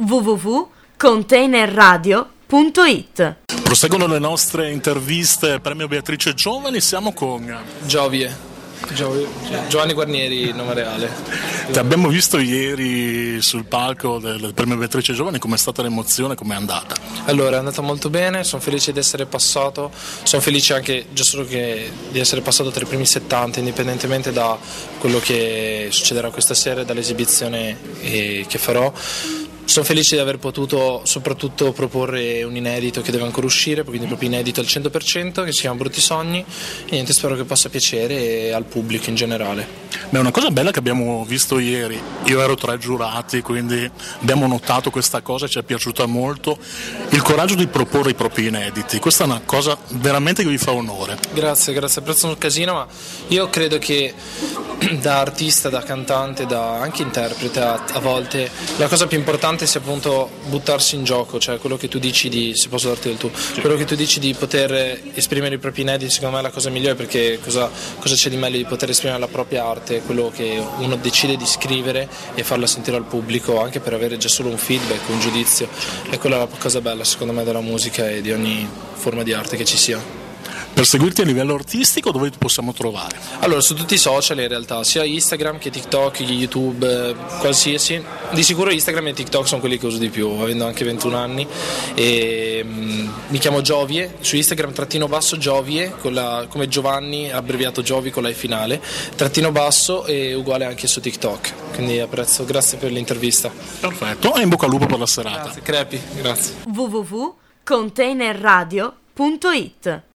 www.containerradio.it. Proseguono le nostre interviste Premio Beatrice Giovani, siamo con Giovanni Guarnieri, nome reale. Ti abbiamo visto ieri sul palco del Premio Beatrice Giovani, com'è stata l'emozione, com'è andata? Allora, è andata molto bene, sono felice di essere passato, sono felice anche già solo di essere passato tra i primi 70, indipendentemente da quello che succederà questa sera e dall'esibizione che farò. Sono felice di aver potuto soprattutto proporre un inedito che deve ancora uscire, quindi proprio inedito al 100%, che si chiama Brutti Sogni, e niente, spero che possa piacere al pubblico in generale. Beh, una cosa bella che abbiamo visto ieri, io ero tra i giurati, quindi abbiamo notato questa cosa, ci è piaciuta molto, il coraggio di proporre i propri inediti, questa è una cosa veramente che vi fa onore. Grazie, apprezzo un casino, ma io credo che da artista, da cantante, da anche interprete a volte la cosa più importante sia appunto buttarsi in gioco, cioè quello che tu dici se posso darti del tu, quello che tu dici di poter esprimere i propri inediti, secondo me è la cosa migliore, perché cosa c'è di meglio di poter esprimere la propria arte, quello che uno decide di scrivere e farla sentire al pubblico, anche per avere già solo un feedback, un giudizio, e quella è la cosa bella secondo me della musica e di ogni forma di arte che ci sia. Per seguirti a livello artistico dove ti possiamo trovare? Allora, su tutti i social in realtà, sia Instagram che TikTok, che YouTube, qualsiasi. Di sicuro Instagram e TikTok sono quelli che uso di più, avendo anche 21 anni. E mi chiamo Giovie, su Instagram _ Giovie, come Giovanni, abbreviato Giovi con la E finale, _ e uguale anche su TikTok. Quindi apprezzo, grazie per l'intervista. Perfetto, e in bocca al lupo per la serata. Grazie, crepi, grazie. www.containerradio.it